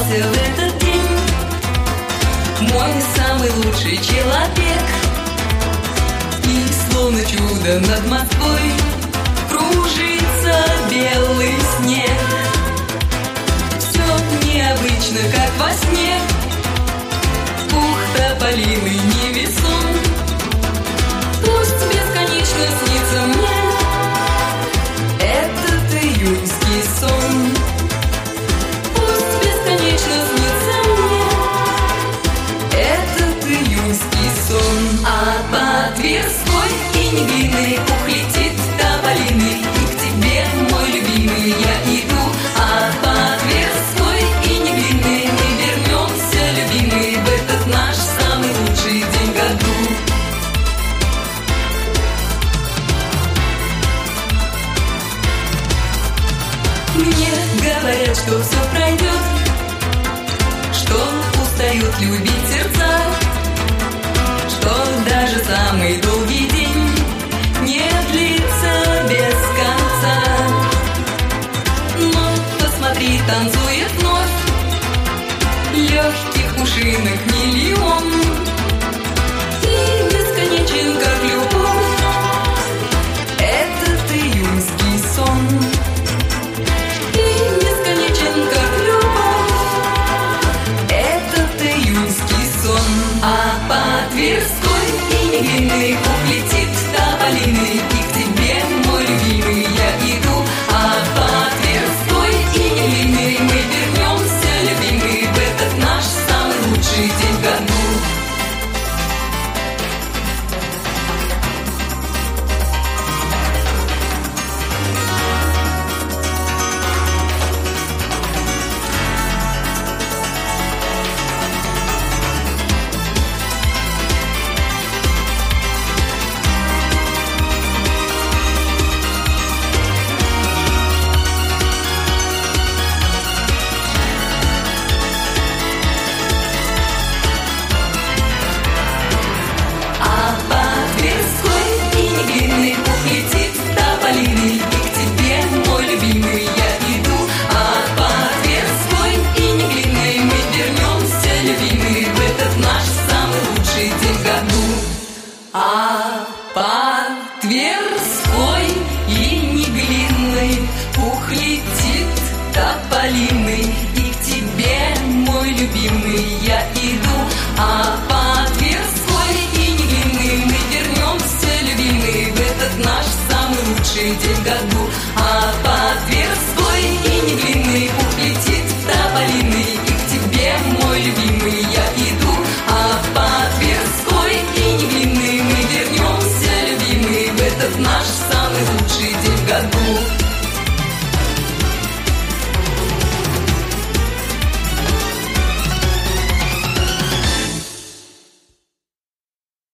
в этот день мой самый лучший человек. И словно чудо над Москвой кружится белый снег. Все необычно, как во сне. Пух тополиный невесом. Пусть бесконечно снится мне этот июньский сон. Пусть бесконечно снится мне этот июньский сон. А по Тверской и Неглинной пух летит тополиный, и к тебе, мой любимый, я иду. А по Тверской и Неглинной мы вернемся, любимый, в этот наш самый лучший день в году. Мне говорят, что все пройдет, что устают любить сердца, что даже самый долгий день не длится без конца. Но посмотри, танцует вновь легких пушинок миллион. И бесконечен, как любовь, этот июньский сон. И бесконечен, как любовь, этот июньский сон. А по Тверской и Неглинной пух летит тополиный, и к тебе, мой любимый, я иду. А по Тверской и Неглинной мы вернемся, любимый, в этот наш самый лучший день в году. А по Тверской и Неглинной пух летит тополиный, и к тебе, мой любимый, я иду. А по Тверской и Неглинной мы вернемся, любимый, в этот наш самый лучший день в году. А по Тверской и Неглинной пух летит тополиный, и к тебе, мой любимый, я иду. А по Тверской и Неглинной мы вернемся, любимый, в этот наш самый лучший день в году.